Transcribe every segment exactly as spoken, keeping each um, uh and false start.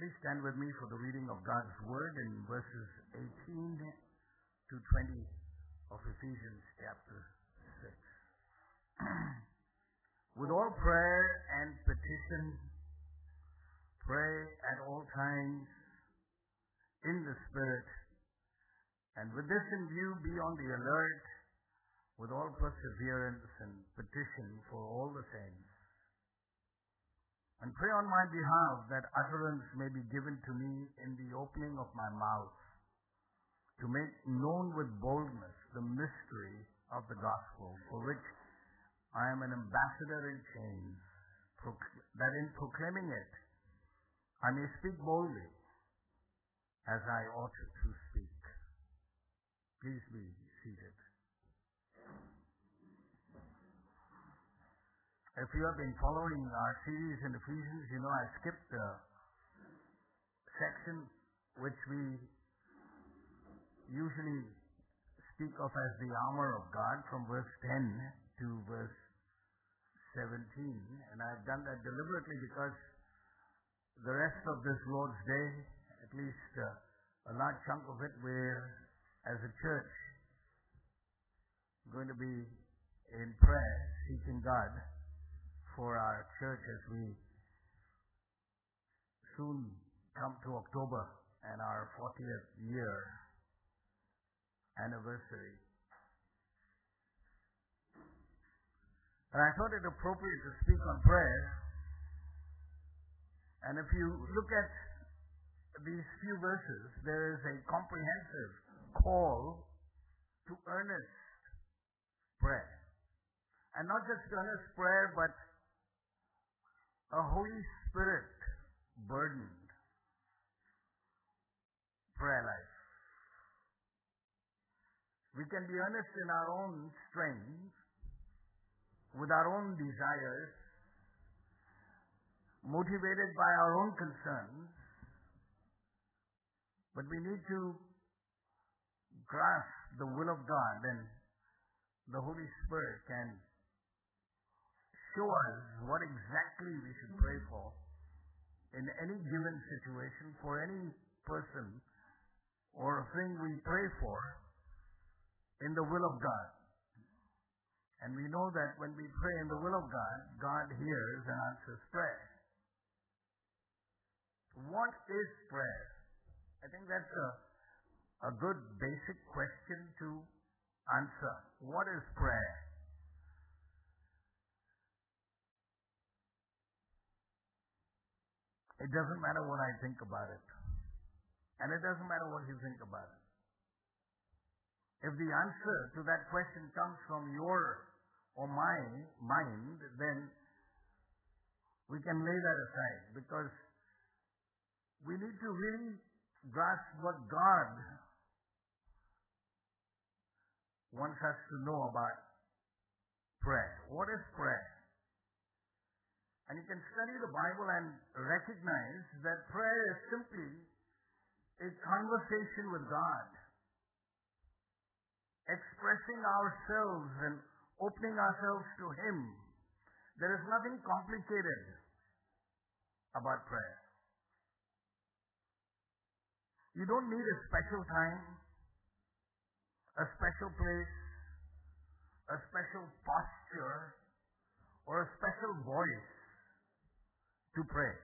Please stand with me for the reading of God's Word in verses eighteen to twenty of Ephesians chapter six. With all prayer and petition, pray at all times in the Spirit, and with this in view, be on the alert with all perseverance and petition for all the saints. And pray on my behalf that utterance may be given to me in the opening of my mouth, to make known with boldness the mystery of the gospel, for which I am an ambassador in chains, that in proclaiming it I may speak boldly as I ought to speak. Please be seated. If you have been following our series in Ephesians, you know I skipped the section which we usually speak of as the armor of God, from verse ten to verse seventeen. And I've done that deliberately because the rest of this Lord's Day, at least uh, a large chunk of it, we're, as a church, going to be in prayer, seeking God for our church as we soon come to October and our fortieth year anniversary. And I thought it appropriate to speak on prayer. And if you look at these few verses, there is a comprehensive call to earnest prayer. And not just earnest prayer, but a Holy Spirit burdened prayer life. We can be earnest in our own strength, with our own desires, motivated by our own concerns, but we need to grasp the will of God, and the Holy Spirit can show us what exactly we should pray for in any given situation, for any person or thing we pray for in the will of God. And we know that when we pray in the will of God, God hears and answers prayer. What is prayer? I think that's a, a good basic question to answer. What is prayer? It doesn't matter what I think about it. And it doesn't matter what you think about it. If the answer to that question comes from your or my mind, then we can lay that aside, because we need to really grasp what God wants us to know about prayer. What is prayer? And you can study the Bible and recognize that prayer is simply a conversation with God, expressing ourselves and opening ourselves to Him. There is nothing complicated about prayer. You don't need a special time, a special place, a special posture, or a special voice to pray.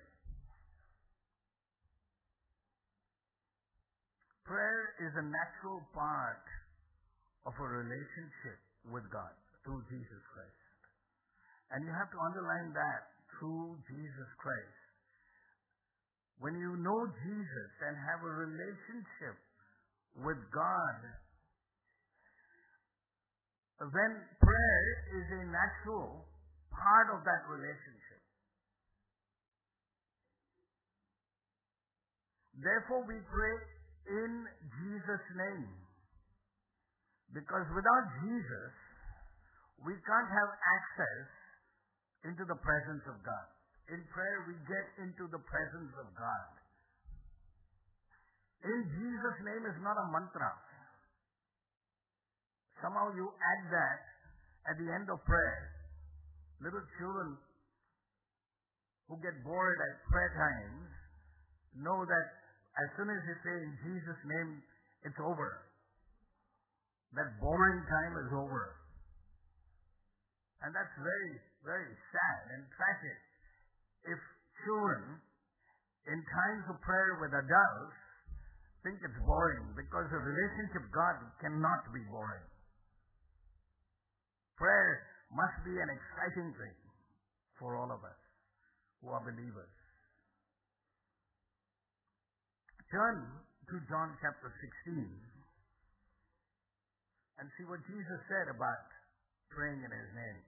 Prayer is a natural part of a relationship with God through Jesus Christ. And you have to underline that, through Jesus Christ. When you know Jesus and have a relationship with God, then prayer is a natural part of that relationship. Therefore, we pray in Jesus' name, because without Jesus, we can't have access into the presence of God. In prayer, we get into the presence of God. In Jesus' name is not a mantra. Somehow you add that at the end of prayer. Little children who get bored at prayer times know that as soon as you say in Jesus' name, it's over. That boring time is over. And that's very, very sad and tragic. If children, in times of prayer with adults, think it's boring, because a relationship with God cannot be boring. Prayer must be an exciting thing for all of us who are believers. Turn to John chapter sixteen and see what Jesus said about praying in His name.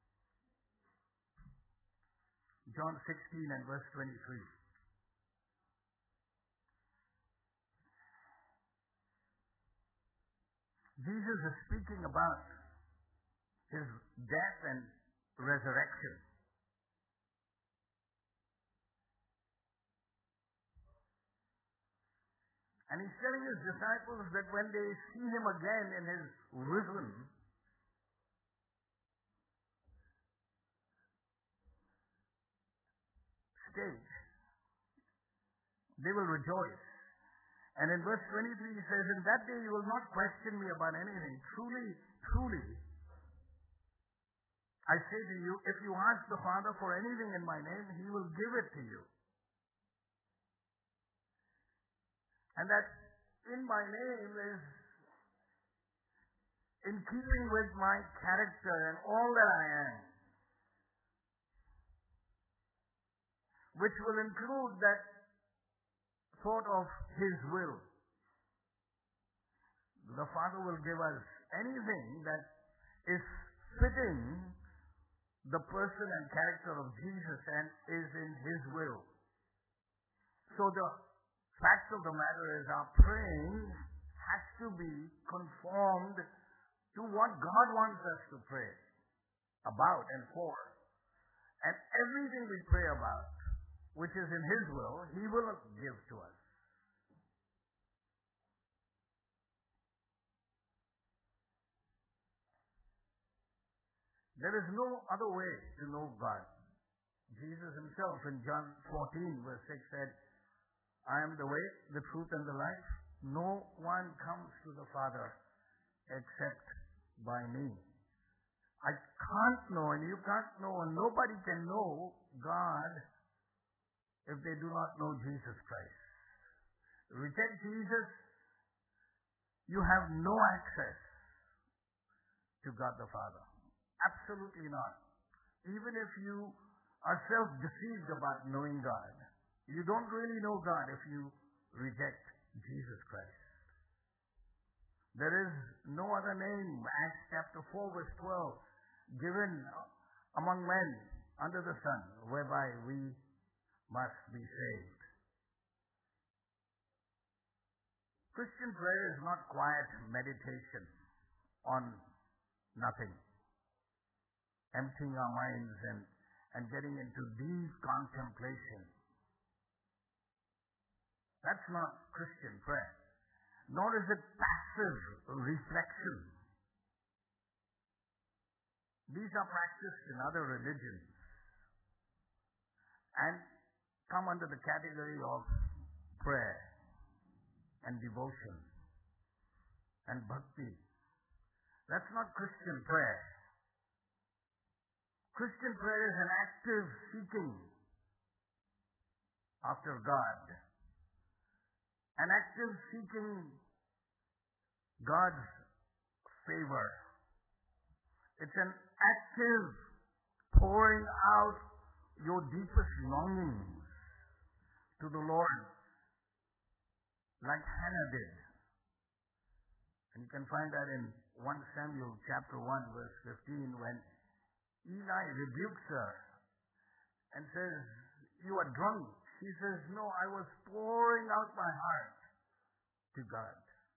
John sixteen and verse twenty-three. Jesus is speaking about His death and resurrection. And He's telling His disciples that when they see Him again in His risen state, they will rejoice. And in verse twenty-three He says, in that day you will not question me about anything. Truly, truly, I say to you, if you ask the Father for anything in my name, He will give it to you. And that in my name is in keeping with my character and all that I am, which will include that thought of His will. The Father will give us anything that is fitting the person and character of Jesus and is in His will. So the fact of the matter is, our praying has to be conformed to what God wants us to pray about and for. And everything we pray about, which is in His will, He will give to us. There is no other way to know God. Jesus Himself in John fourteen verse six said, I am the way, the truth, and the life. No one comes to the Father except by me. I can't know, and you can't know, and nobody can know God if they do not know Jesus Christ. Reject Jesus, you have no access to God the Father. Absolutely not. Even if you are self-deceived about knowing God, you don't really know God if you reject Jesus Christ. There is no other name, Acts chapter four verse twelve, given among men under the sun, whereby we must be saved. Christian prayer is not quiet meditation on nothing, emptying our minds and, and getting into deep contemplation. That's not Christian prayer. Nor is it passive reflection. These are practiced in other religions and come under the category of prayer and devotion and bhakti. That's not Christian prayer. Christian prayer is an active seeking after God. An active seeking God's favor. It's an active pouring out your deepest longings to the Lord, like Hannah did. And you can find that in First Samuel chapter one verse fifteen, when Eli rebukes her and says, you are drunk. She says, no, I was pouring out my heart to God.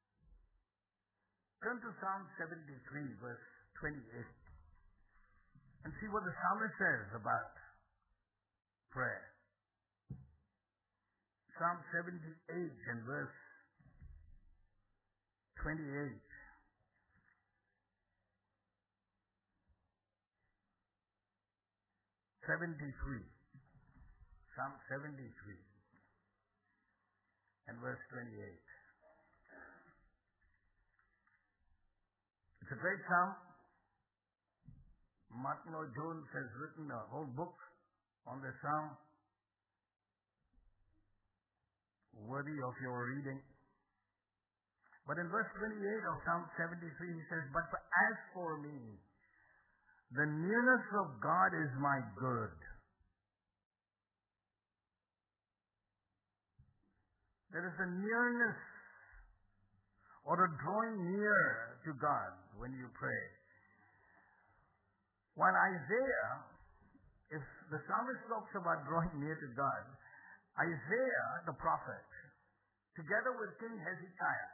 Turn to Psalm seventy-three verse twenty-eight and see what the psalmist says about prayer. Psalm seventy-eight and verse twenty-eight. seventy-three. Psalm seventy-three. and verse twenty-eight. It's a great psalm. Martin Lloyd Jones has written a whole book on this psalm, worthy of your reading. But in verse twenty-eight of Psalm seventy-three, he says, "But as for me, the nearness of God is my good." There is a nearness or a drawing near to God when you pray. While Isaiah, if the psalmist talks about drawing near to God, Isaiah, the prophet, together with King Hezekiah,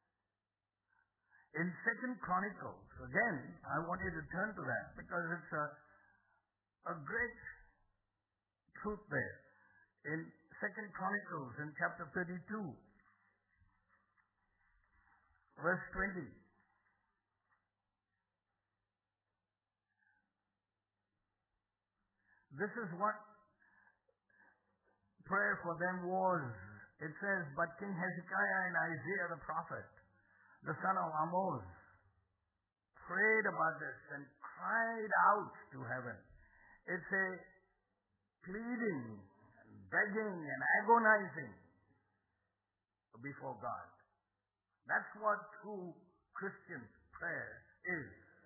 in Second Chronicles, again, I want you to turn to that because it's a, a great truth there. In Second Chronicles, in chapter thirty-two, verse twenty. This is what prayer for them was. It says, "But King Hezekiah and Isaiah the prophet, the son of Amoz, prayed about this and cried out to heaven." It's a pleading, begging, and agonizing before God. That's what true Christian prayer is.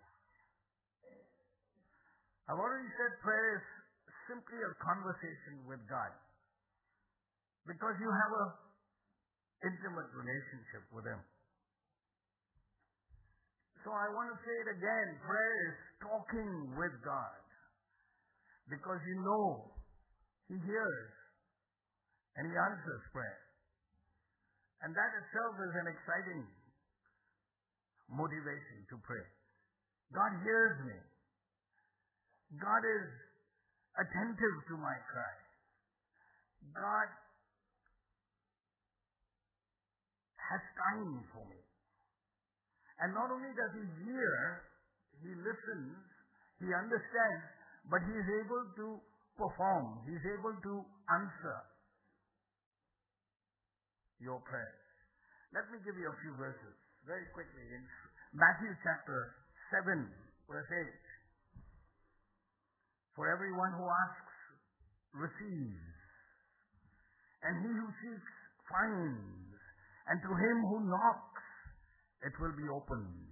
I've already said prayer is simply a conversation with God because you have an intimate relationship with Him. So I want to say it again. Prayer is talking with God because you know He hears and He answers prayer. And that itself is an exciting motivation to pray. God hears me. God is attentive to my cry. God has time for me. And not only does He hear, He listens, He understands, but He is able to perform. He is able to answer your prayers. Let me give you a few verses very quickly. In Matthew chapter seven, verse eight. "For everyone who asks receives, and he who seeks finds, and to him who knocks it will be opened."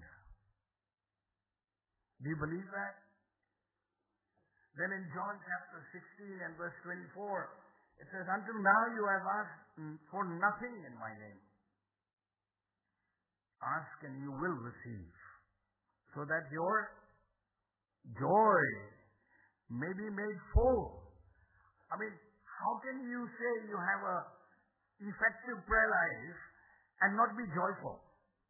Do you believe that? Then in John chapter sixteen and verse twenty-four, it says, "Until now you have asked for nothing in my name. Ask and you will receive, so that your joy may be made full." I mean, how can you say you have a effective prayer life and not be joyful?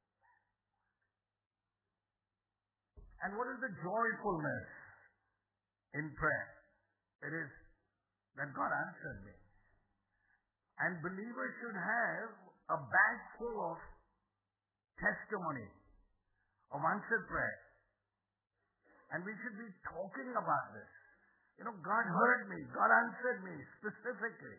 And what is the joyfulness in prayer? It is that God answered me. And believers should have a bag full of testimony of answered prayer. And we should be talking about this. You know, God heard me. God answered me specifically.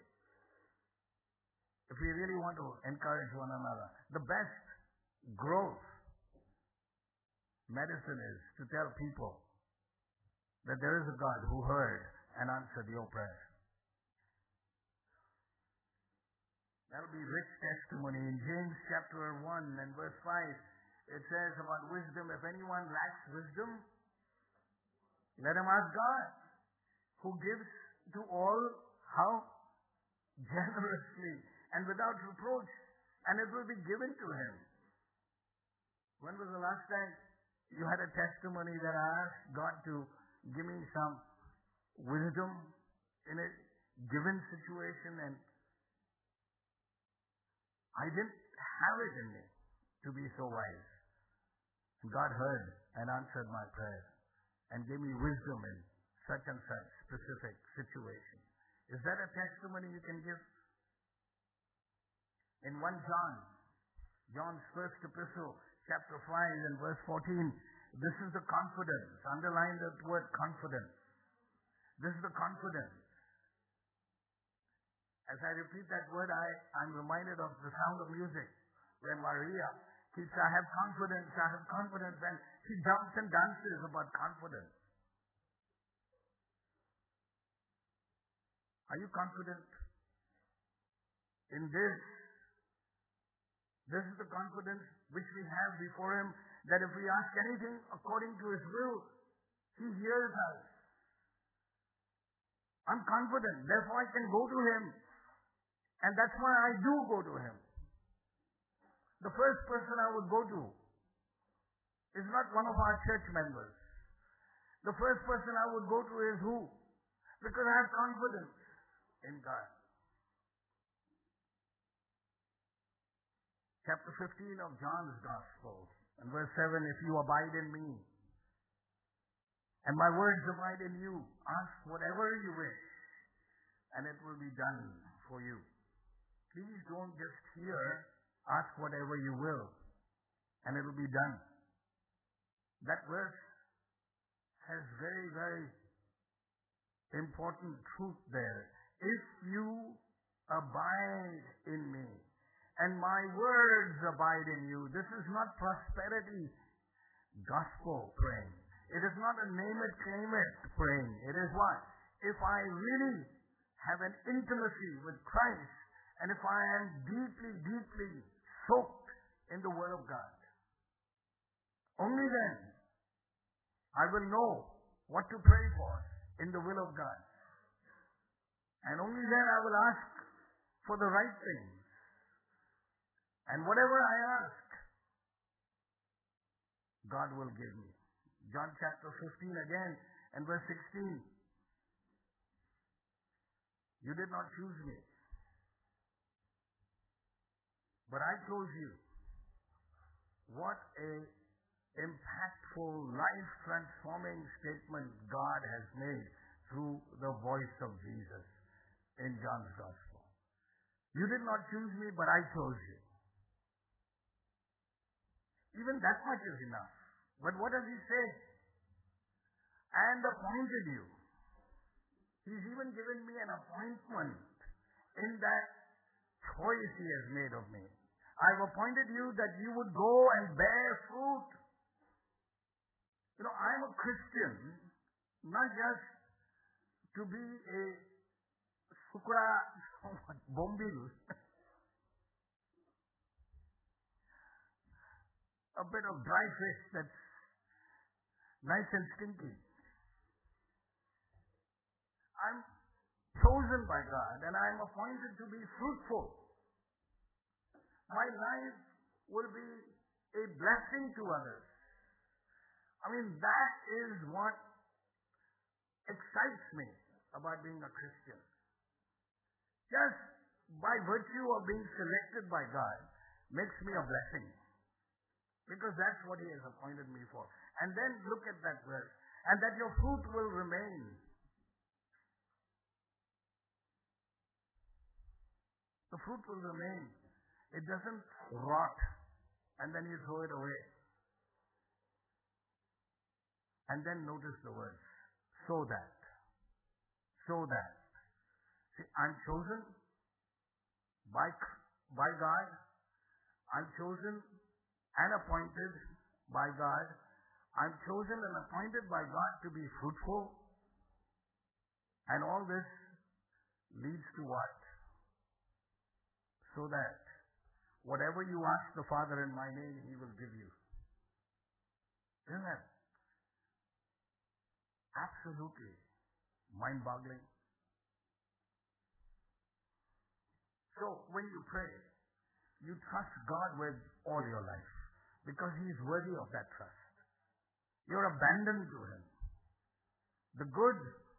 If we really want to encourage one another, the best growth medicine is to tell people that there is a God who heard and answered your prayer. That'll be rich testimony. In James chapter one and verse five, it says about wisdom, "If anyone lacks wisdom, let him ask God, who gives to all how? Generously and without reproach, and it will be given to him." When was the last time you had a testimony that I asked God to give me some wisdom in a given situation and I didn't have it in me to be so wise? And God heard and answered my prayer and gave me wisdom in such and such specific situation. Is that a testimony you can give? In First John, John's first epistle, chapter five and verse fourteen, this is the confidence. Underline that word confidence. This is the confidence. As I repeat that word, I, I'm reminded of the Sound of Music, where Maria keeps, I have confidence, I have confidence, and she jumps and dances about confidence. Are you confident in this? This is the confidence which we have before Him, that if we ask anything according to His will, He hears us. I'm confident, therefore I can go to Him. And that's why I do go to Him. The first person I would go to is not one of our church members. The first person I would go to is who? Because I have confidence in God. Chapter fifteen of John's Gospel, and verse seven, if you abide in me, and my words abide in you, ask whatever you wish, and it will be done for you. Please don't just hear, ask whatever you will, and it will be done. That verse has very, very important truth there. If you abide in me, and my words abide in you, this is not prosperity gospel praying. It is not a name it, claim it praying. It is what? If I really have an intimacy with Christ, and if I am deeply, deeply soaked in the Word of God, only then I will know what to pray for in the will of God. And only then I will ask for the right things. And whatever I ask, God will give me. John chapter fifteen again and verse sixteen. You did not choose me, but I chose you. What a impactful, life-transforming statement God has made through the voice of Jesus in John's Gospel. You did not choose me, but I chose you. Even that much is enough. But what does He say? And appointed you. He's even given me an appointment in that choice He has made of me. I've appointed you that you would go and bear fruit. You know, I'm a Christian, not just to be a sukra bombil, a bit of dry fish that's nice and stinky. I'm chosen by God and I'm appointed to be fruitful. My life will be a blessing to others. I mean, that is what excites me about being a Christian. Just by virtue of being selected by God makes me a blessing. Because that's what He has appointed me for. And then look at that verse. And that your fruit will remain. The fruit will remain. It doesn't rot and then you throw it away. And then notice the words. So that. So that. See, I'm chosen by, by God. I'm chosen and appointed by God. I'm chosen and appointed by God to be fruitful. And all this leads to what? So that whatever you ask the Father in my name, He will give you. Isn't that absolutely mind-boggling? So when you pray, you trust God with all your life because He is worthy of that trust. You're abandoned to Him. The good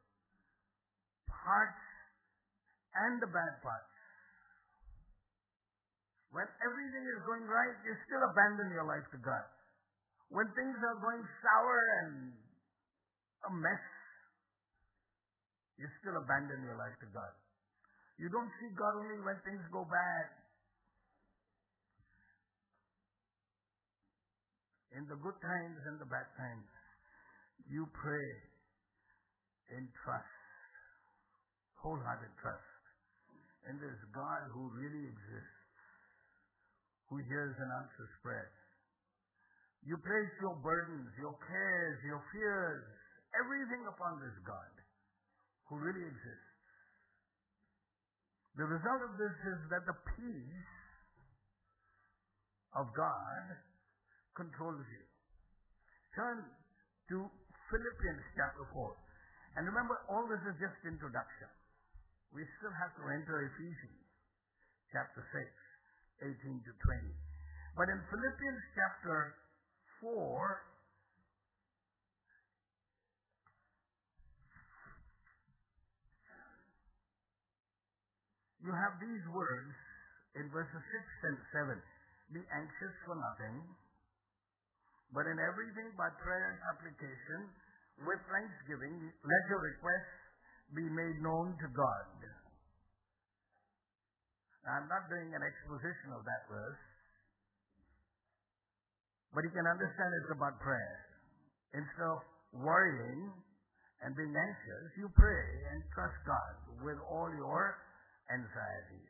parts and the bad parts. When everything is going right, you still abandon your life to God. When things are going sour and a mess, you still abandon your life to God. You don't see God only when things go bad. In the good times and the bad times, you pray in trust, wholehearted trust. in this God who really exists, who hears and answers prayer. You place your burdens, your cares, your fears, everything upon this God who really exists. The result of this is that the peace of God controls you. Turn to Philippians chapter four. And remember, all this is just introduction. We still have to enter Ephesians chapter six, eighteen to twenty. But in Philippians chapter four, you have these words in verses six and seven. Be anxious for nothing, but in everything by prayer and supplication, with thanksgiving, let your requests be made known to God. I'm not doing an exposition of that verse, but you can understand it's about prayer. Instead of worrying and being anxious, you pray and trust God with all your anxieties.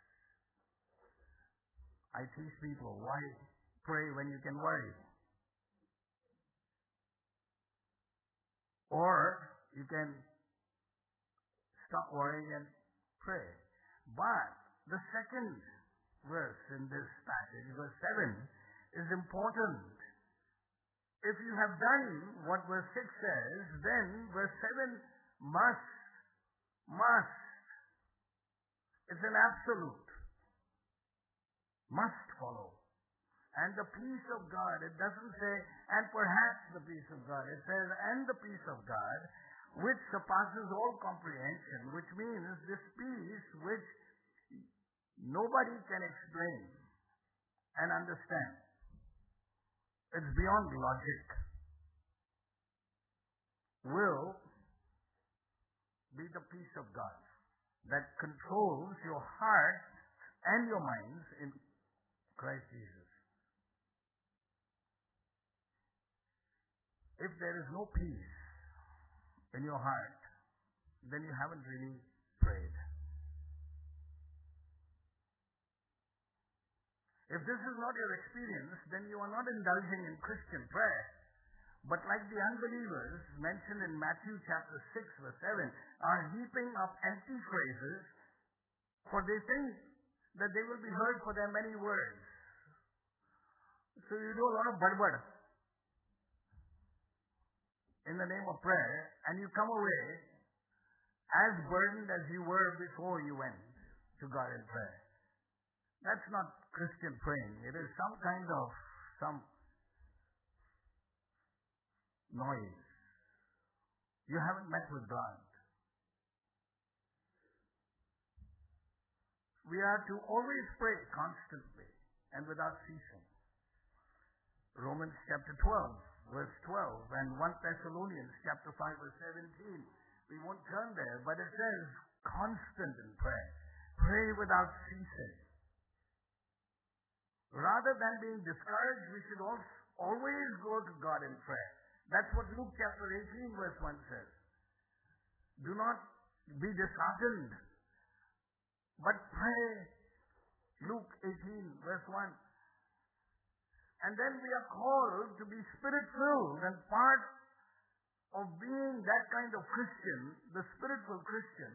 I teach people, why pray when you can worry? Or you can stop worrying and pray. But the second verse in this passage, verse seven, is important. If you have done what verse six says, then verse seven must, must. It's an absolute. Must follow. And the peace of God, it doesn't say, and perhaps the peace of God. It says, and the peace of God, which surpasses all comprehension, which means this peace which nobody can explain and understand. It's beyond logic. Will be the peace of God that controls your heart and your minds in Christ Jesus. If there is no peace in your heart, then you haven't really prayed. If this is not your experience, then you are not indulging in Christian prayer. But like the unbelievers mentioned in Matthew chapter six verse seven, are heaping up empty phrases, for they think that they will be heard for their many words. So you do a lot of badbad in the name of prayer, and you come away as burdened as you were before you went to God in prayer. That's not Christian praying. It is some kind of some noise. You haven't met with God. We are to always pray constantly and without ceasing. Romans chapter twelve, verse twelve, and First Thessalonians chapter five, verse seventeen. We won't turn there, but it says constant in prayer. Pray without ceasing. Rather than being discouraged, we should also always go to God in prayer. That's what Luke chapter eighteen, verse one says. Do not be disheartened, but pray. Luke eighteen, verse one. And then we are called to be spirit-filled, and part of being that kind of Christian, the spiritual Christian,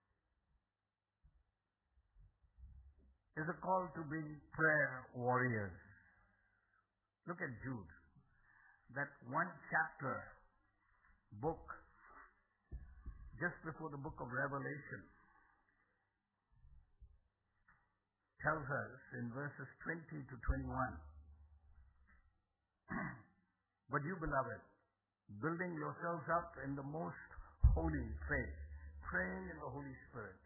is a call to be prayer warriors. Look at Jude. That one chapter book just before the book of Revelation tells us in verses twenty to twenty-one, but you, beloved, building yourselves up in the most holy faith, praying in the Holy Spirit,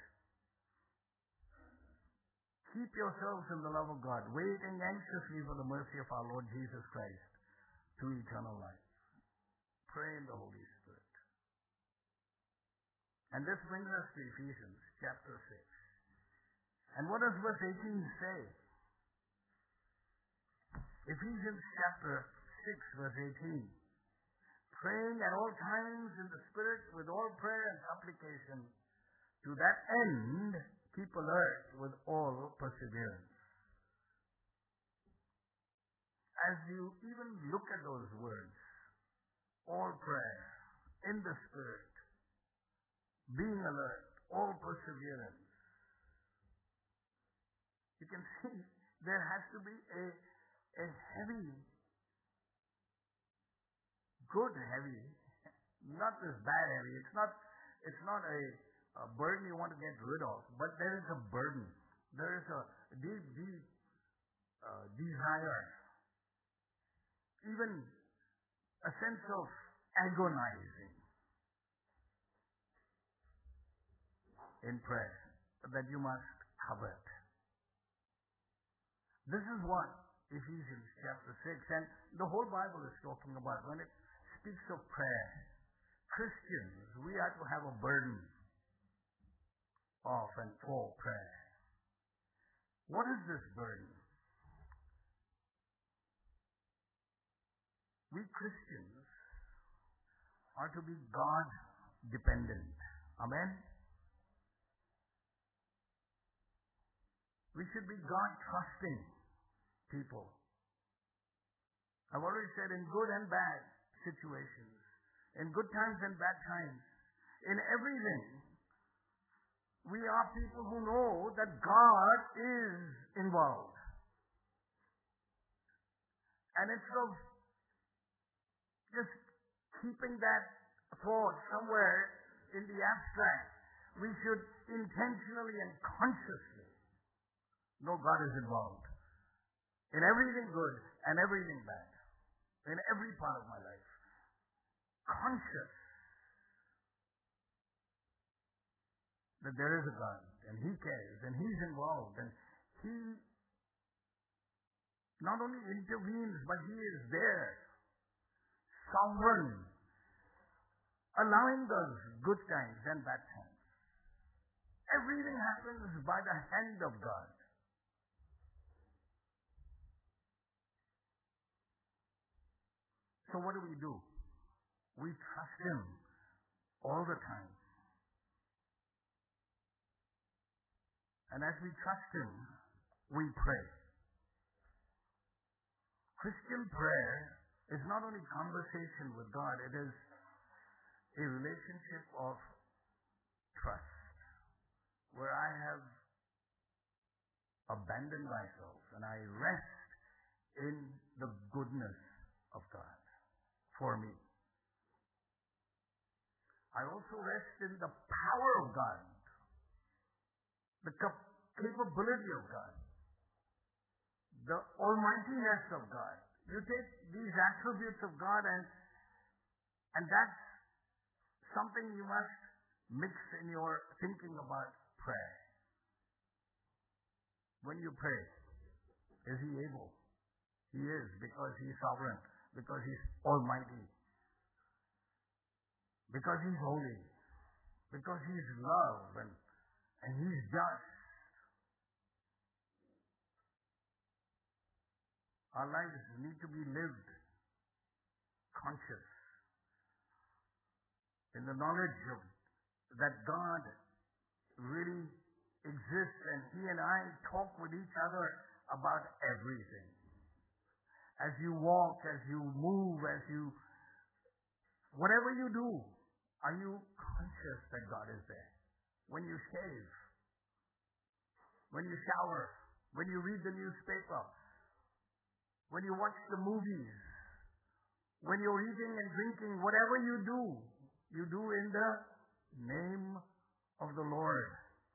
keep yourselves in the love of God, waiting anxiously for the mercy of our Lord Jesus Christ to eternal life. Pray in the Holy Spirit. And this brings us to Ephesians chapter six. And what does verse eighteen say? Ephesians chapter six, verse eighteen. Praying at all times in the Spirit with all prayer and supplication, to that end Keep alert with all perseverance. As you even look at those words, all prayer, in the Spirit, being alert, all perseverance, you can see there has to be a, a heavy, good heavy, not this bad heavy. It's not, it's not a, a burden you want to get rid of, but there is a burden. There is a deep, deep uh, desire, even a sense of agonizing in prayer that you must covet. This is what Ephesians chapter six and the whole Bible is talking about. When it speaks of prayer, Christians, we are to have a burden of and for prayer. What is this burden? We Christians are to be God dependent. Amen? We should be God trusting people. I've already said, in good and bad situations, in good times and bad times, in everything, we are people who know that God is involved. And instead of just keeping that thought somewhere in the abstract, we should intentionally and consciously know God is involved in everything good and everything bad, in every part of my life. Conscious that there is a God and He cares and He's involved and He not only intervenes but He is there, sovereign, allowing those good times and bad times. Everything happens by the hand of God. So what do we do? We trust Him all the time. And as we trust Him, we pray. Christian prayer is not only conversation with God, it is a relationship of trust, where I have abandoned myself and I rest in the goodness of God for me. I also rest in the power of God, the cap- capability of God, the almightiness of God. You take these attributes of God and and that's something you must mix in your thinking about prayer. When you pray, is He able? He is, because He's sovereign, because He's almighty, because He's holy, because He's love and, and He's just. Our lives need to be lived conscious in the knowledge of that God really exists and He and I talk with each other about everything. As you walk, as you move, as you, whatever you do, are you conscious that God is there? When you shave, when you shower, when you read the newspaper, when you watch the movies, when you're eating and drinking, whatever you do, you do in the name of the Lord.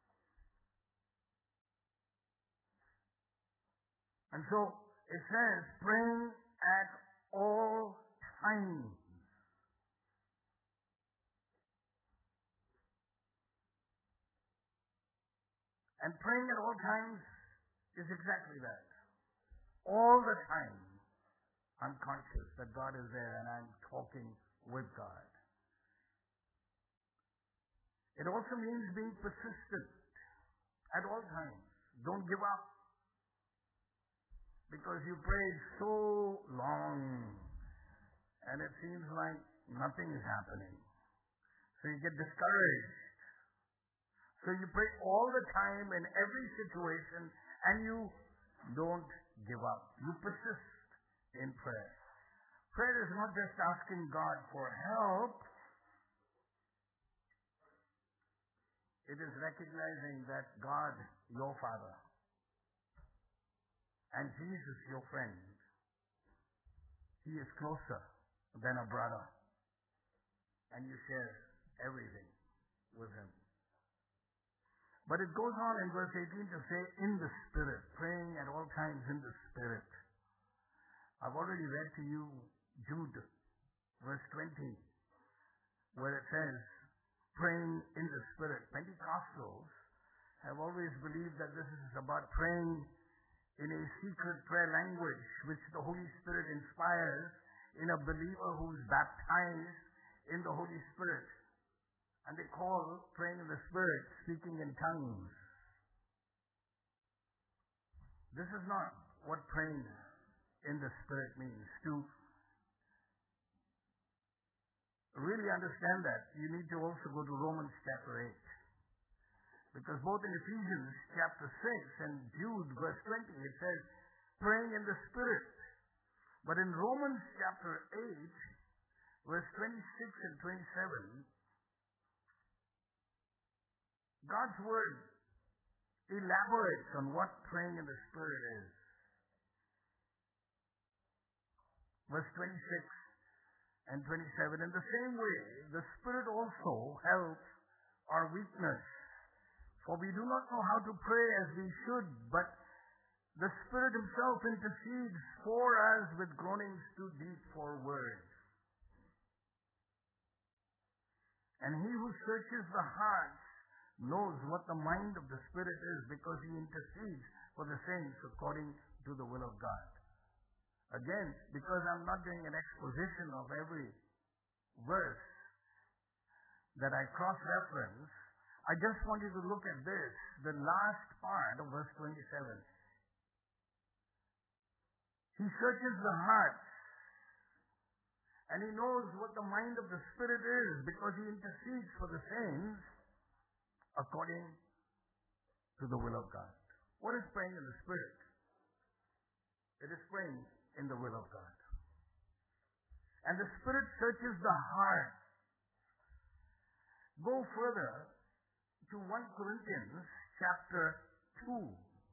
And so it says, praying at all times. And praying at all times is exactly that. All the time, I'm conscious that God is there and I'm talking with God. It also means being persistent at all times. Don't give up because you prayed so long and it seems like nothing is happening. So you get discouraged. So So you pray all the time in every situation and you don't give up. You persist in prayer. Prayer is not just asking God for help. It is recognizing that God, your Father, and Jesus, your friend, He is closer than a brother. And you share everything with Him. But it goes on in verse eighteen to say, in the Spirit, praying at all times in the Spirit. I've already read to you Jude, verse twenty, where it says, praying in the Spirit. Pentecostals have always believed that this is about praying in a secret prayer language which the Holy Spirit inspires in a believer who is baptized in the Holy Spirit. And they call praying in the Spirit speaking in tongues. This is not what praying in the Spirit means. To really understand that, you need to also go to Romans chapter eight. Because both in Ephesians chapter six and Jude verse twenty, it says, praying in the Spirit. But in Romans chapter eight, verse twenty-six and twenty-seven, God's Word elaborates on what praying in the Spirit is. Verse twenty-six and twenty-seven, in the same way, the Spirit also helps our weakness. For we do not know how to pray as we should, but the Spirit Himself intercedes for us with groanings too deep for words. And He who searches the hearts knows what the mind of the Spirit is, because He intercedes for the saints according to the will of God. Again, because I'm not doing an exposition of every verse that I cross-reference, I just want you to look at this, the last part of verse twenty-seven. He searches the hearts, and He knows what the mind of the Spirit is, because He intercedes for the saints according to the will of God. What is praying in the Spirit? It is praying in the will of God. And the Spirit searches the heart. Go further to First Corinthians chapter two.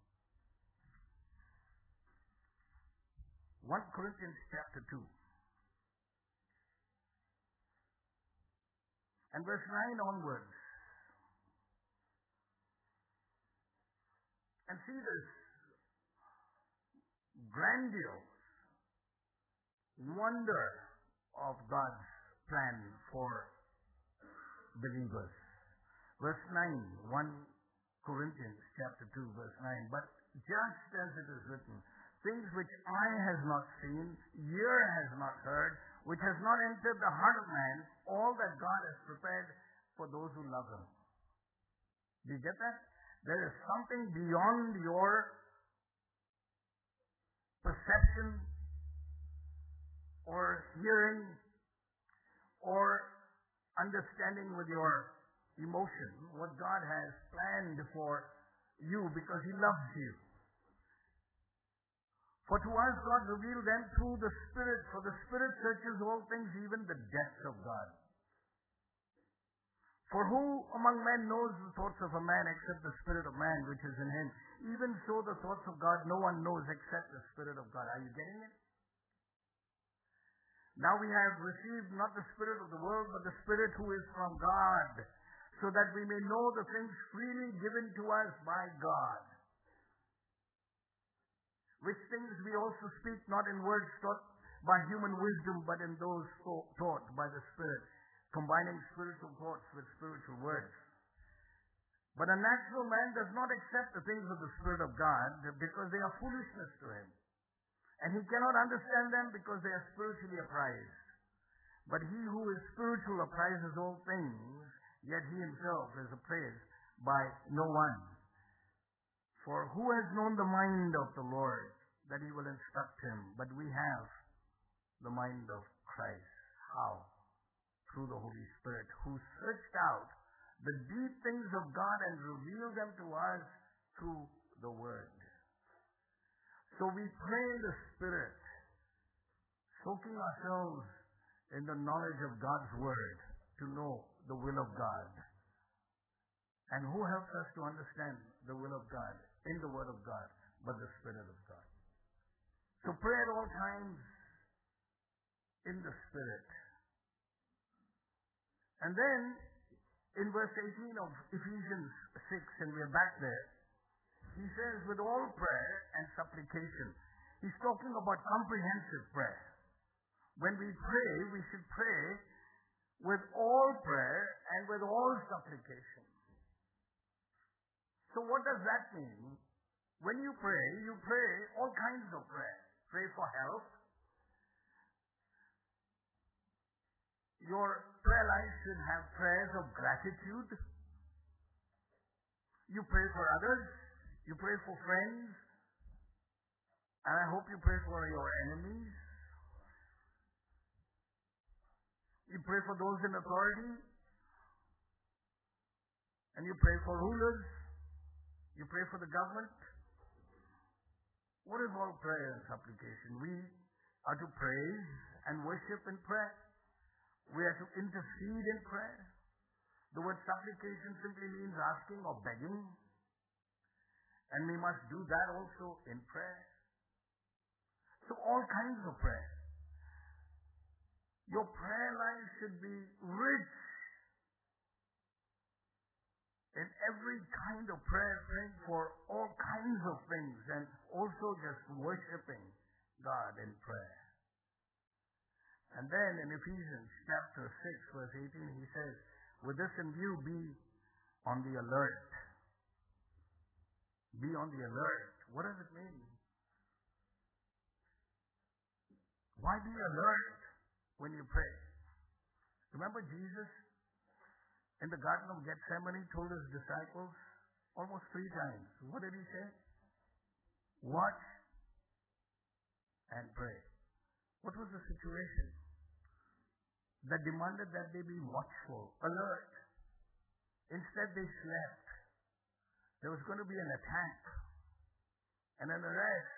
First Corinthians chapter two. And verse nine onwards. And see this grandiose wonder of God's plan for believers. Verse nine, First Corinthians chapter two, verse nine. But just as it is written, things which eye has not seen, ear has not heard, which has not entered the heart of man, all that God has prepared for those who love Him. Do you get that? There is something beyond your perception or hearing or understanding with your emotion, what God has planned for you, because He loves you. For to us God revealed them through the Spirit, for the Spirit searches all things, even the depths of God. For who among men knows the thoughts of a man except the Spirit of man which is in him? Even so the thoughts of God no one knows except the Spirit of God. Are you getting it? Now we have received not the spirit of the world, but the Spirit who is from God, so that we may know the things freely given to us by God. Which things we also speak not in words taught by human wisdom, but in those taught by the Spirit, combining spiritual thoughts with spiritual words. But a natural man does not accept the things of the Spirit of God, because they are foolishness to him. And he cannot understand them, because they are spiritually apprised. But he who is spiritual apprises all things, yet he himself is appraised by no one. For who has known the mind of the Lord, that He will instruct him? But we have the mind of Christ. How? Through the Holy Spirit, who searched out the deep things of God and reveal them to us through the Word. So we pray in the Spirit, soaking ourselves in the knowledge of God's Word to know the will of God. And who helps us to understand the will of God in the Word of God but the Spirit of God? So pray at all times in the Spirit. And then in verse eighteen of Ephesians six, and we're back there, he says, with all prayer and supplication. He's talking about comprehensive prayer. When we pray, we should pray with all prayer and with all supplication. So what does that mean? When you pray, you pray all kinds of prayer. Pray for help. Your prayer life should have prayers of gratitude. You pray for others. You pray for friends. And I hope you pray for your enemies. You pray for those in authority. And you pray for rulers. You pray for the government. What is all prayer and supplication? We are to praise and worship in prayer. We are to intercede in prayer. The word supplication simply means asking or begging. And we must do that also in prayer. So all kinds of prayer. Your prayer life should be rich in every kind of prayer, praying for all kinds of things, and also just worshiping God in prayer. And then in Ephesians chapter six, verse eighteen, he says, with this in view, be on the alert. Be on the alert. What does it mean? Why be alert when you pray? Remember Jesus in the Garden of Gethsemane told his disciples almost three times. What did he say? Watch and pray. What was the situation that demanded that they be watchful, alert? Instead, they slept. There was going to be an attack and an arrest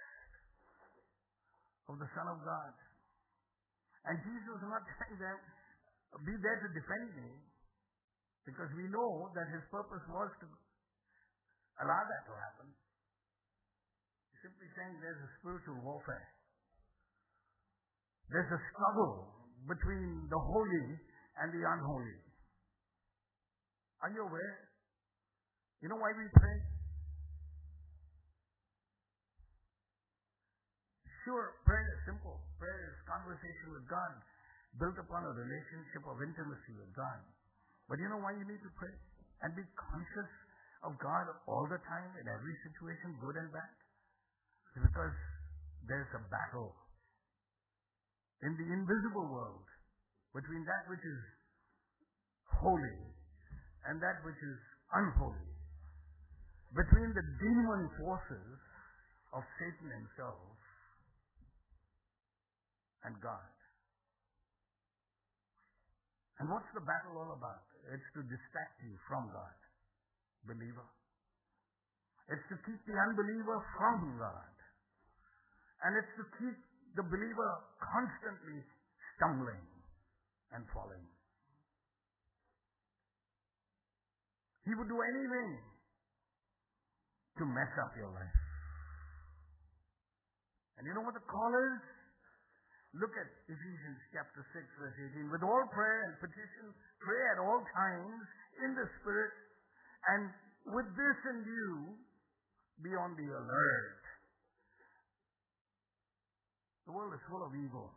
of the Son of God. And Jesus was not telling them, be there to defend me, because we know that his purpose was to allow that to happen. He's simply saying there's a spiritual warfare. There's a struggle between the holy and the unholy. Are you aware? You know why we pray? Sure, prayer is simple. Prayer is conversation with God, built upon a relationship of intimacy with God. But you know why you need to pray? And be conscious of God all the time, in every situation, good and bad? It's because there's a battle in the invisible world between that which is holy and that which is unholy. Between the demon forces of Satan himself and God. And what's the battle all about? It's to distract you from God, believer. It's to keep the unbeliever from God. And it's to keep the believer constantly stumbling and falling. He would do anything to mess up your life. And you know what the call is? Look at Ephesians chapter six, verse eighteen. With all prayer and petition, pray at all times in the Spirit, and with this in view, be on the alert. The world is full of evil.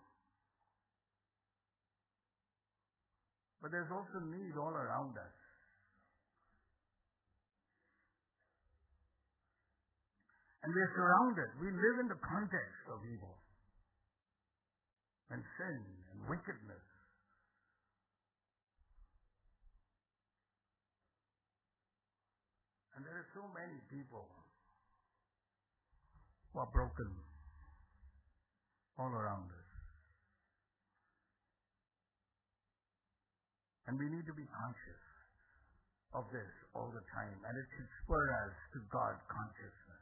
But there's also need all around us. And we're surrounded. We live in the context of evil and sin and wickedness. And there are so many people who are broken all around us. And we need to be conscious of this all the time, and it should spur us to God consciousness.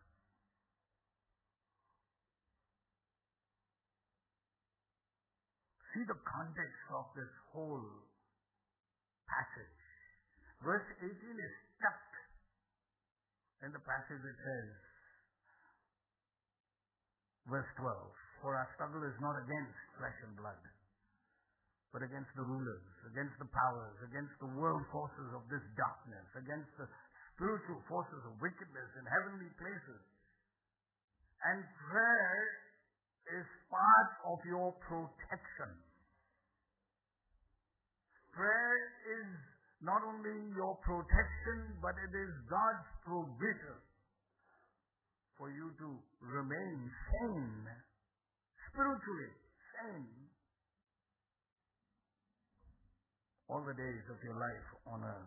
See the context of this whole passage. Verse eighteen is stuck in the passage. It says, verse twelve, for our struggle is not against flesh and blood, but against the rulers, against the powers, against the world forces of this darkness, against the spiritual forces of wickedness in heavenly places. And prayer is part of your protection. Prayer is not only your protection, but it is God's provision for you to remain sane, spiritually sane, all the days of your life on earth.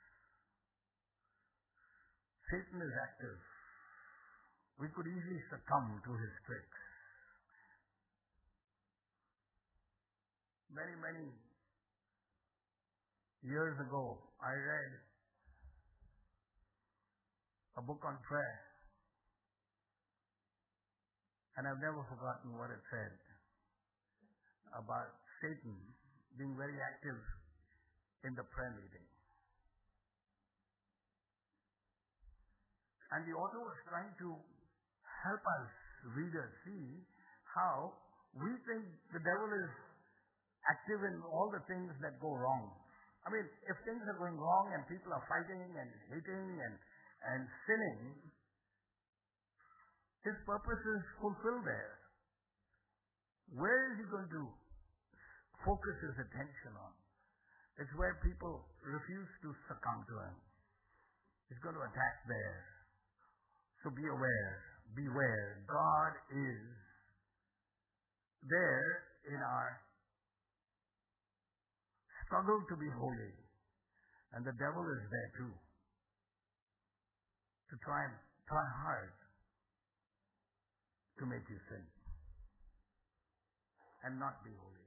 Satan is active. We could easily succumb to his tricks. Many, many years ago, I read a book on prayer, and I've never forgotten what it said about Satan being very active in the prayer meeting. And the author was trying to help us readers see how we think the devil is active in all the things that go wrong. I mean, if things are going wrong and people are fighting and hating and, and sinning, his purpose is fulfilled there. Where is he going to focus his attention on? It's where people refuse to succumb to him. He's going to attack there. So be aware, beware. God is there in our struggle to be holy. And the devil is there too. To try and try hard to make you sin and not be holy.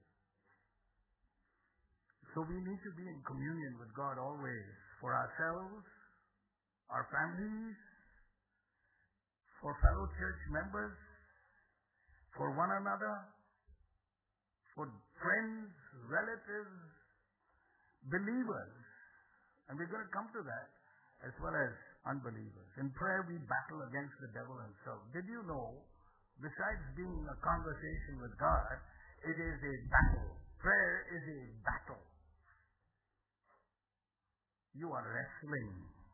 So we need to be in communion with God always, for ourselves, our families, for fellow church members, for one another, for friends, relatives, believers. And we're going to come to that, as well as unbelievers. In prayer, we battle against the devil himself. Did you know, besides being a conversation with God, it is a battle. Prayer is a battle. You are wrestling.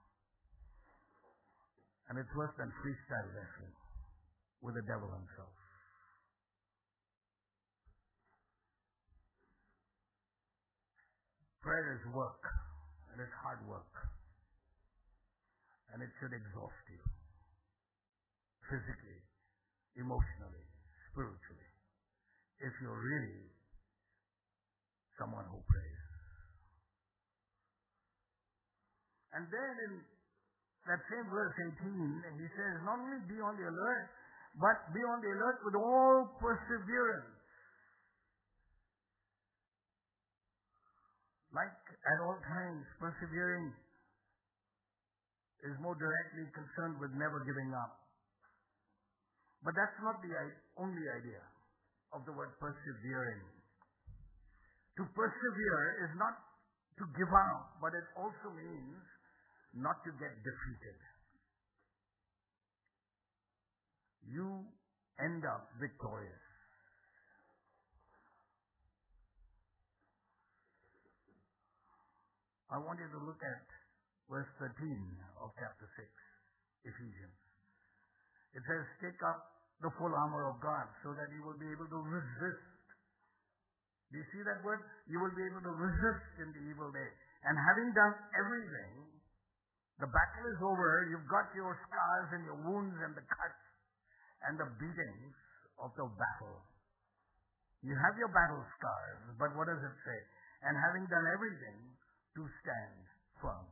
And it's worse than freestyle wrestling with the devil himself. Prayer is work, and it's hard work. And it should exhaust you. Physically, emotionally, spiritually. If you're really someone who prays. And then in that same verse eighteen, he says, not only be on the alert, but be on the alert with all perseverance. Like at all times, persevering is more directly concerned with never giving up. But that's not the only idea of the word persevering. To persevere is not to give up, but it also means not to get defeated. You end up victorious. I want you to look at verse thirteen of chapter six, Ephesians. It says, take up the full armor of God so that you will be able to resist. Do you see that word? You will be able to resist in the evil day. And having done everything, the battle is over. You've got your scars and your wounds and the cuts and the beatings of the battle. You have your battle scars, but what does it say? And having done everything, to stand firm.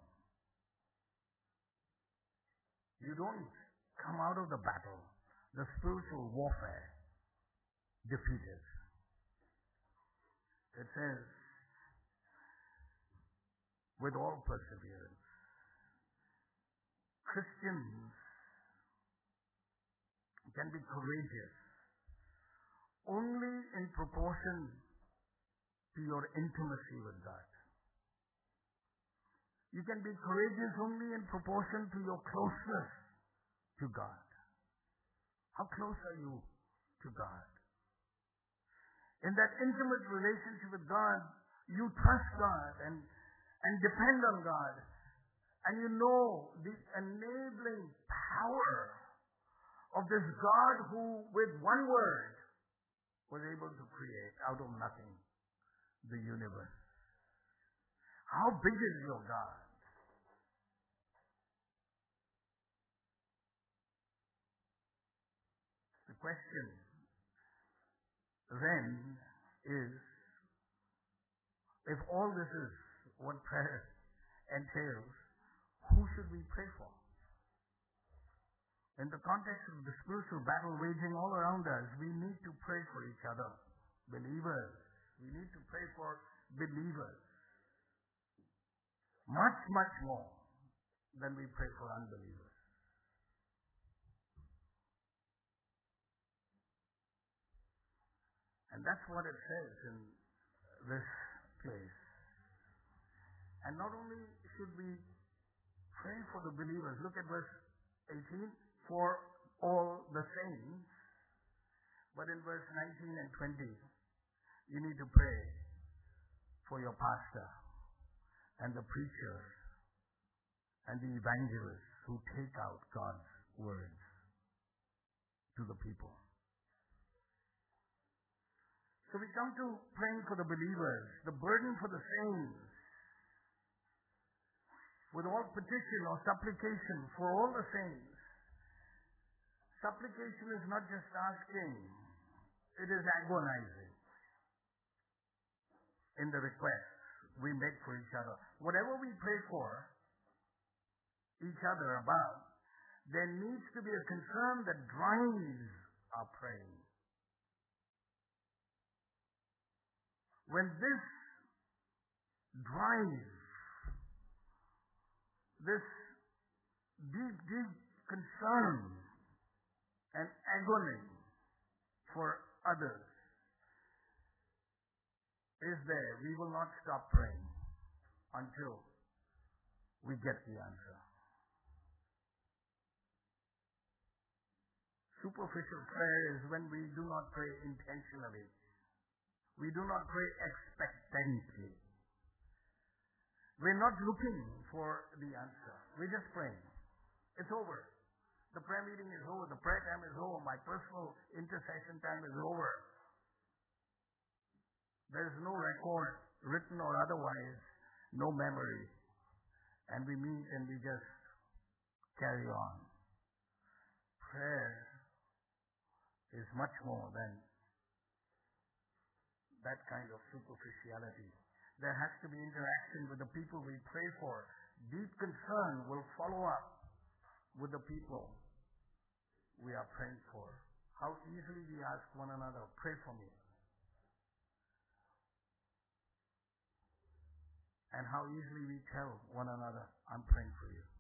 You don't come out of the battle, the spiritual warfare, defeated. It says, with all perseverance. Christians can be courageous only in proportion to your intimacy with God. You can be courageous only in proportion to your closeness to God. How close are you to God? In that intimate relationship with God, you trust God and, and depend on God. And you know the enabling power of this God who, with one word, was able to create out of nothing the universe. How big is your God? The question then is, if all this is what prayer entails, who should we pray for? In the context of the spiritual battle waging all around us, we need to pray for each other. Believers. We need to pray for believers. Much, much more than we pray for unbelievers. And that's what it says in this place. And not only should we pray for the believers, look at verse eighteen, for all the saints, but in verse nineteen and twenty, you need to pray for your pastor and the preachers and the evangelists who take out God's words to the people. So we come to praying for the believers, the burden for the saints, with all petition or supplication for all the saints. Supplication is not just asking, it is agonizing in the requests we make for each other. Whatever we pray for each other about, there needs to be a concern that drives our praying. When this drive, this deep, deep concern and agony for others is there, we will not stop praying until we get the answer. Superficial prayer is when we do not pray intentionally. We do not pray expectantly. We're not looking for the answer. We're just praying. It's over. The prayer meeting is over. The prayer time is over. My personal intercession time is over. There is no record, written or otherwise, no memory. And we meet and we just carry on. Prayer is much more than that kind of superficiality. There has to be interaction with the people we pray for. Deep concern will follow up with the people we are praying for. How easily we ask one another, pray for me. And how easily we tell one another, I'm praying for you.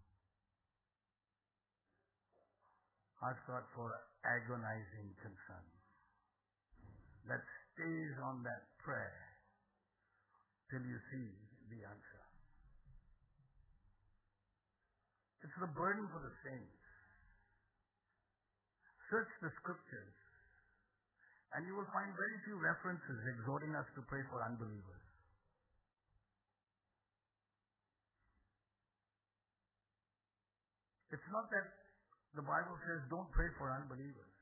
Ask God for agonizing concern that stays on that prayer till you see the answer. It's the burden for the saints. Search the scriptures and you will find very few references exhorting us to pray for unbelievers. It's not that the Bible says don't pray for unbelievers.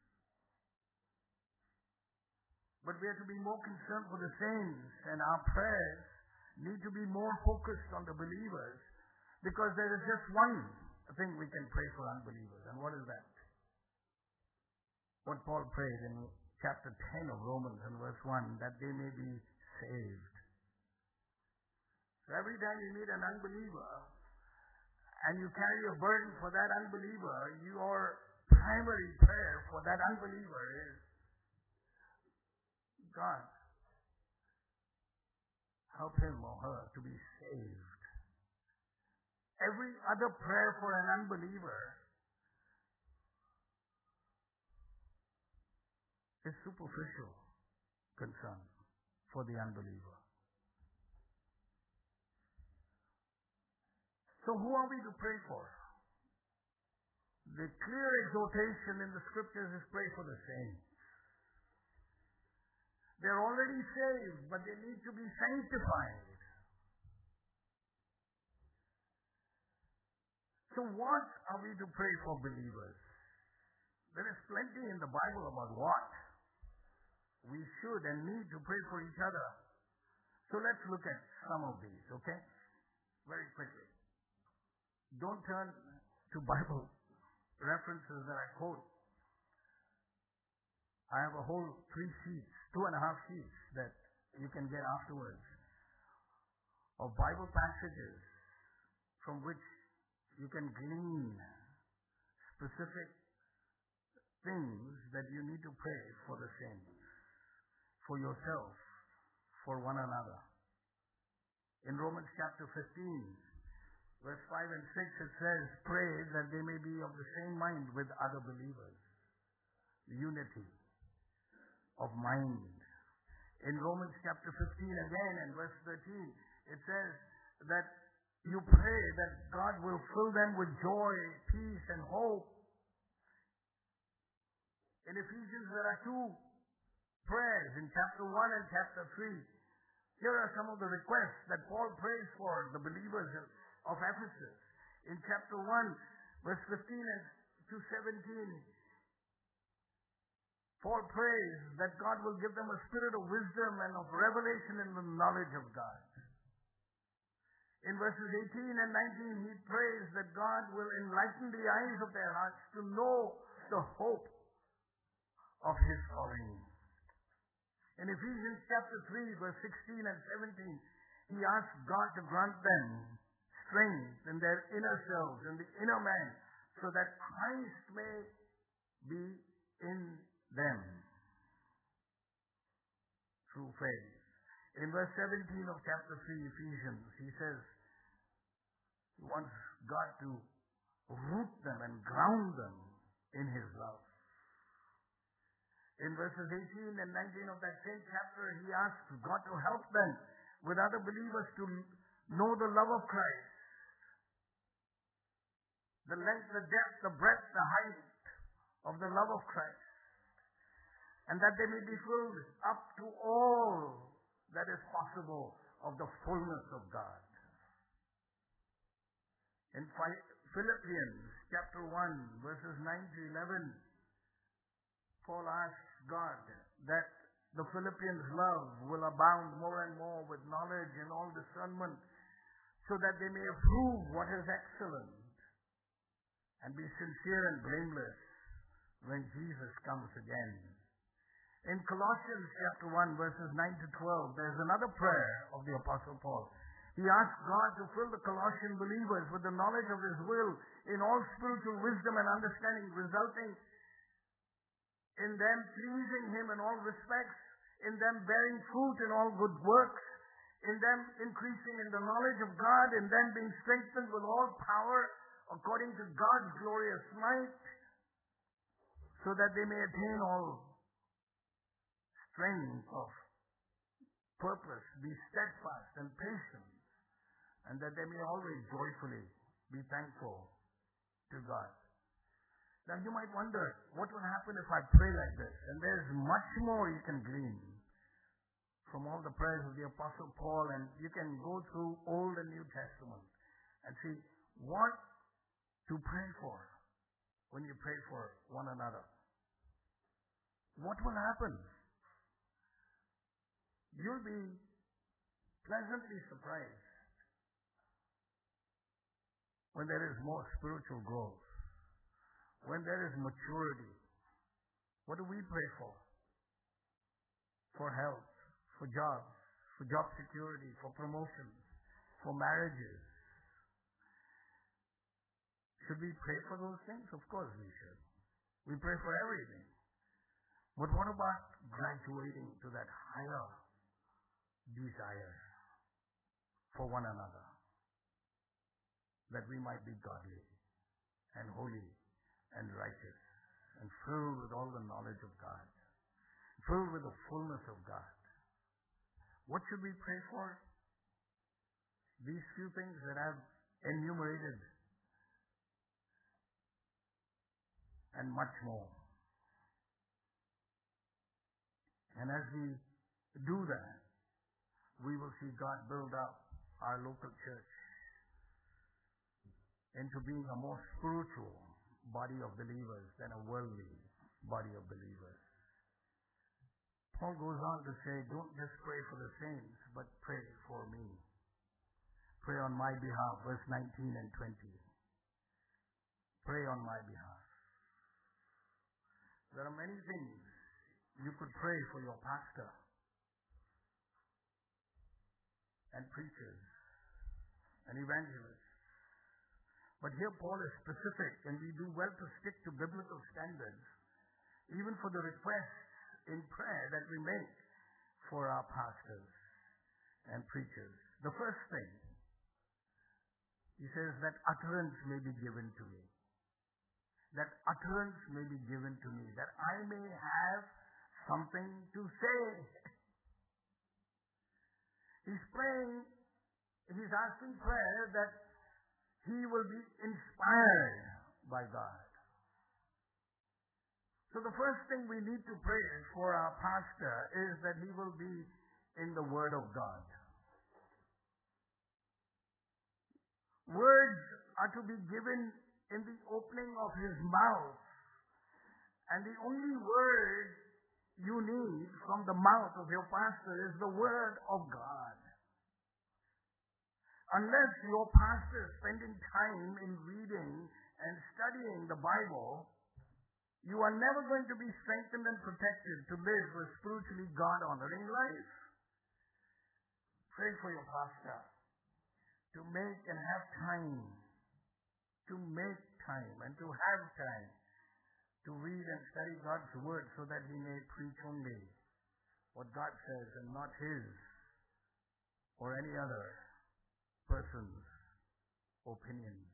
But we have to be more concerned for the saints, and our prayers need to be more focused on the believers, because there is just one thing we can pray for unbelievers. And what is that? What Paul prayed in chapter ten of Romans and verse one, that they may be saved. So every time you meet an unbeliever and you carry a burden for that unbeliever, your primary prayer for that unbeliever is, God, help him or her to be saved Every other prayer for an unbeliever is superficial concern for the unbeliever. So who are we to pray for? The clear exhortation in the scriptures is pray for the saints. They're already saved, but they need to be sanctified. So what are we to pray for believers? There is plenty in the Bible about what we should and need to pray for each other. So let's look at some of these, okay? Very quickly. Don't turn to Bible references that I quote. I have a whole three sheets, two and a half sheets that you can get afterwards of Bible passages from which you can glean specific things that you need to pray for the saints, for yourself, for one another. In Romans chapter fifteen, verse five and six, it says, pray that they may be of the same mind with other believers. Unity of mind. In Romans chapter fifteen again and verse thirteen, it says that you pray that God will fill them with joy, peace, and hope. In Ephesians, there are two prayers in chapter one and chapter three. Here are some of the requests that Paul prays for the believers of Ephesus. In chapter one, verse fifteen and to seventeen, Paul prays that God will give them a spirit of wisdom and of revelation in the knowledge of God. In verses eighteen and nineteen, he prays that God will enlighten the eyes of their hearts to know the hope of his calling. In Ephesians chapter three, verse sixteen and seventeen, he asks God to grant them strength in their inner selves, in the inner man, so that Christ may be in them through faith. In verse seventeen of chapter three, Ephesians, he says he wants God to root them and ground them in his love. In verses eighteen and nineteen of that same chapter, he asks God to help them with other believers to know the love of Christ, the length, the depth, the breadth, the height of the love of Christ, and that they may be filled up to all that is possible of the fullness of God. In Philippians chapter one, verses nine to eleven, Paul asks God that the Philippians' love will abound more and more with knowledge and all discernment, so that they may approve what is excellent and be sincere and blameless when Jesus comes again. In Colossians chapter one, verses nine to twelve, there's another prayer of the Apostle Paul. He asks God to fill the Colossian believers with the knowledge of his will in all spiritual wisdom and understanding, resulting in them pleasing him in all respects, in them bearing fruit in all good works, in them increasing in the knowledge of God, in them being strengthened with all power according to God's glorious might, so that they may attain all strength of purpose, be steadfast and patient, and that they may always joyfully be thankful to God. Now you might wonder, what will happen if I pray like this? And there's much more you can glean from all the prayers of the Apostle Paul, and you can go through Old and New Testament and see what to pray for when you pray for one another. What will happen? You'll be pleasantly surprised when there is more spiritual growth, when there is maturity. What do we pray for? For health, for jobs, for job security, for promotions, for marriages. Should we pray for those things? Of course we should. We pray for everything. But what about graduating to that higher desire for one another? that we might be godly and holy and righteous and filled with all the knowledge of God, filled with the fullness of God. What should we pray for? These few things that I've enumerated and much more. And as we do that, we will see God build up our local church into being a more spiritual body of believers than a worldly body of believers. Paul goes on to say, don't just pray for the saints, but pray for me. Pray on my behalf, verse nineteen and twenty. Pray on my behalf. There are many things you could pray for your pastor and preachers and evangelists. But here Paul is specific, and we do well to stick to biblical standards, even for the requests in prayer that we make for our pastors and preachers. The first thing, he says that utterance may be given to me. That utterance may be given to me, that I may have something to say. He's praying, he's asking prayer that he will be inspired by God. So the first thing we need to pray for our pastor is that he will be in the Word of God. Words are to be given in the opening of his mouth. And the only word you need from the mouth of your pastor is the Word of God. Unless your pastor is spending time in reading and studying the Bible, you are never going to be strengthened and protected to live a spiritually God-honoring life. Pray for your pastor to make and have time, to make time and to have time to read and study God's Word so that he may preach only what God says and not his or any other person's opinions.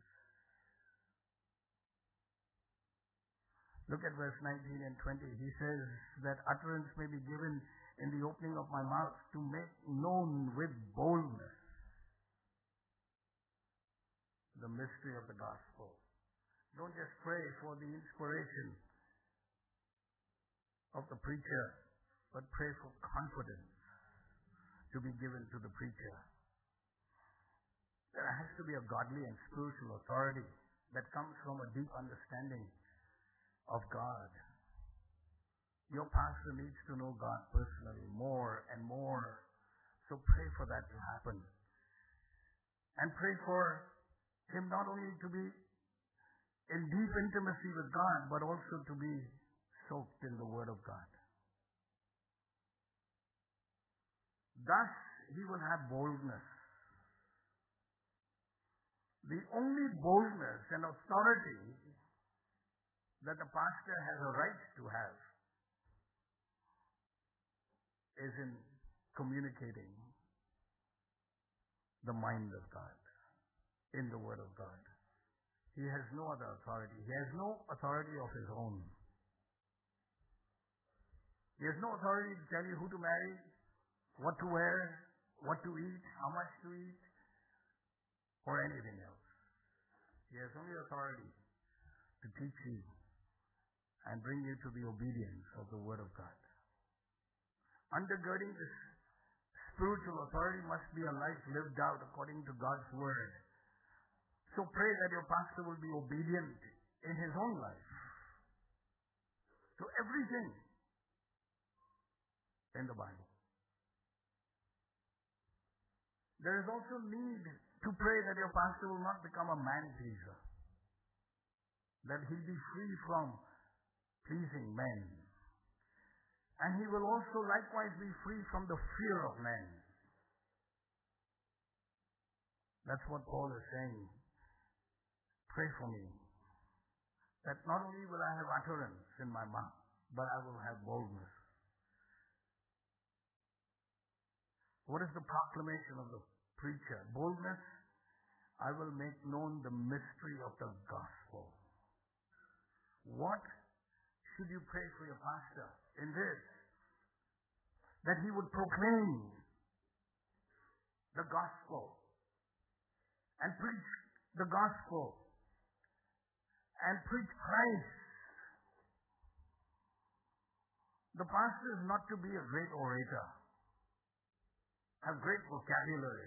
Look at verse nineteen and twenty. He says that utterance may be given in the opening of my mouth to make known with boldness the mystery of the gospel. Don't just pray for the inspiration of the preacher, but pray for confidence to be given to the preacher. There has to be a godly and spiritual authority that comes from a deep understanding of God. Your pastor needs to know God personally more and more. So pray for that to happen. And pray for him not only to be in deep intimacy with God, but also to be soaked in the Word of God. Thus, he will have boldness. The only boldness and authority that the pastor has a right to have is in communicating the mind of God in the Word of God. He has no other authority. He has no authority of his own. He has no authority to tell you who to marry, what to wear, what to eat, how much to eat, or anything else. He has only authority to teach you and bring you to the obedience of the Word of God. Undergirding this spiritual authority must be a life lived out according to God's Word. So pray that your pastor will be obedient in his own life to everything in the Bible. There is also need to pray that your pastor will not become a man-pleaser, that he be free from pleasing men. And he will also likewise be free from the fear of men. That's what Paul is saying. Pray for me, that not only will I have utterance in my mouth, but I will have boldness. What is the proclamation of the preacher? Boldness, I will make known the mystery of the gospel. What should you pray for your pastor in this? That he would proclaim the gospel and preach the gospel and preach Christ. The pastor is not to be a great orator, have great vocabulary,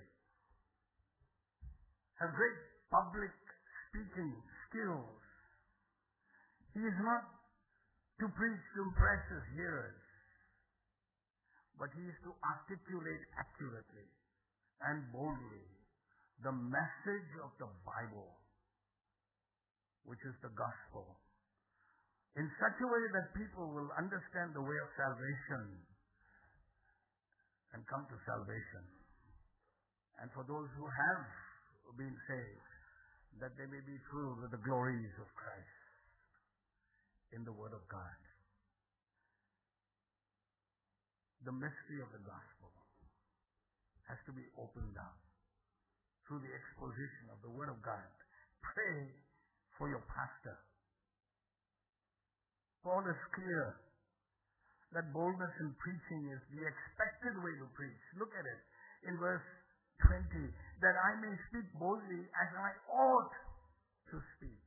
have great public speaking skills. He is not to preach to impress his hearers, but he is to articulate accurately and boldly the message of the Bible, which is the gospel, in such a way that people will understand the way of salvation and come to salvation. And for those who have been saved, that they may be filled with the glories of Christ in the Word of God. The mystery of the gospel has to be opened up through the exposition of the Word of God. Pray for your pastor. Paul is clear that boldness in preaching is the expected way to preach. Look at it in verse twenty, that I may speak boldly as I ought to speak.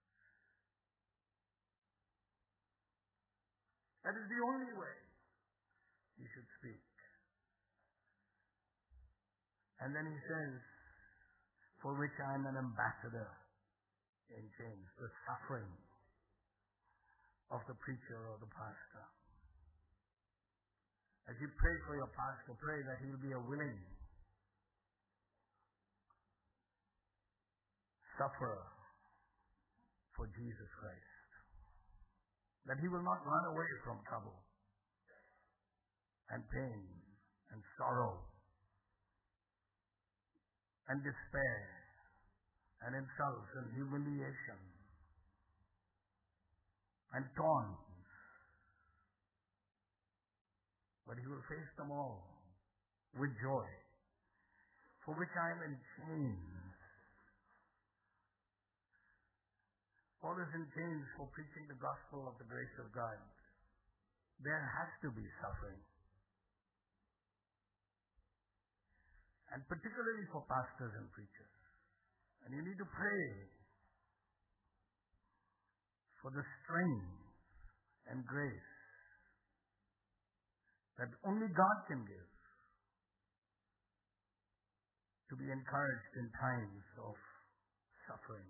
That is the only way you should speak. And then he says, for which I am an ambassador in chains, the suffering of the preacher or the pastor. As you pray for your pastor, pray that he will be a willing sufferer for Jesus Christ. That he will not run away from trouble and pain and sorrow and despair and insults and humiliation and taunts. But he will face them all with joy, for which I am in chains. Paul is in chains for preaching the gospel of the grace of God. There has to be suffering. And particularly for pastors and preachers. And you need to pray for the strength and grace that only God can give to be encouraged in times of suffering.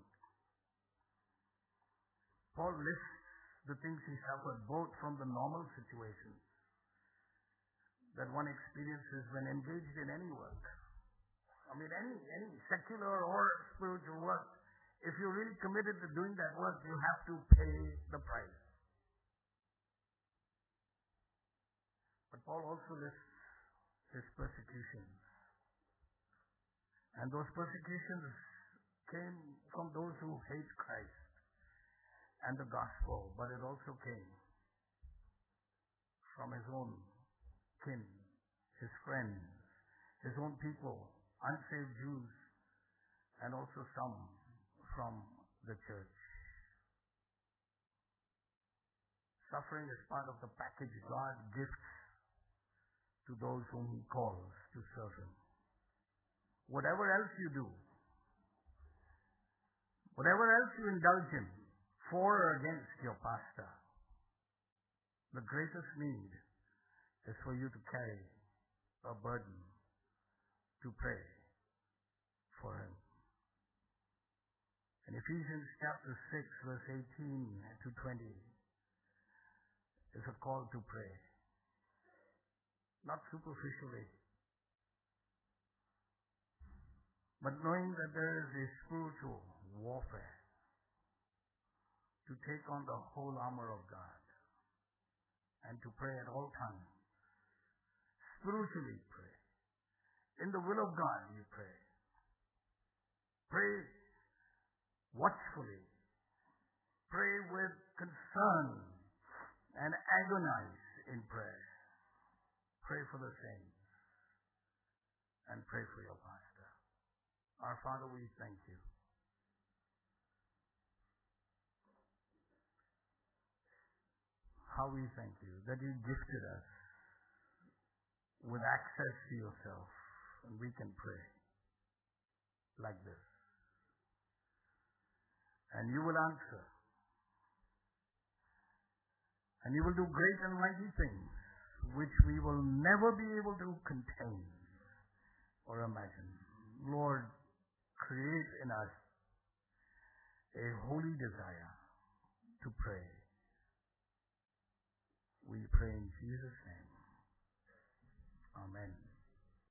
Paul lists the things he suffered both from the normal situations that one experiences when engaged in any work. I mean, any, any secular or spiritual work. If you're really committed to doing that work, you have to pay the price. But Paul also lists his persecutions. And those persecutions came from those who hate Christ and the gospel, but it also came from his own kin, his friends, his own people, unsaved Jews, and also some from the church. Suffering is part of the package God gives to those whom he calls to serve him. Whatever else you do, whatever else you indulge in, for or against your pastor, the greatest need is for you to carry a burden to pray for him. In Ephesians chapter six, verse eighteen to twenty, is a call to pray. Not superficially, but knowing that there is a spiritual warfare to take on the whole armor of God and to pray at all times. Spiritually pray. In the will of God you pray. Pray watchfully. Pray with concern and agonize in prayer. Pray for the saints and pray for your pastor. Our Father, we thank you. How we thank you that you gifted us with access to yourself, and we can pray like this. And you will answer. And you will do great and mighty things which we will never be able to contain or imagine. Lord, create in us a holy desire to pray. We pray in Jesus' name. Amen.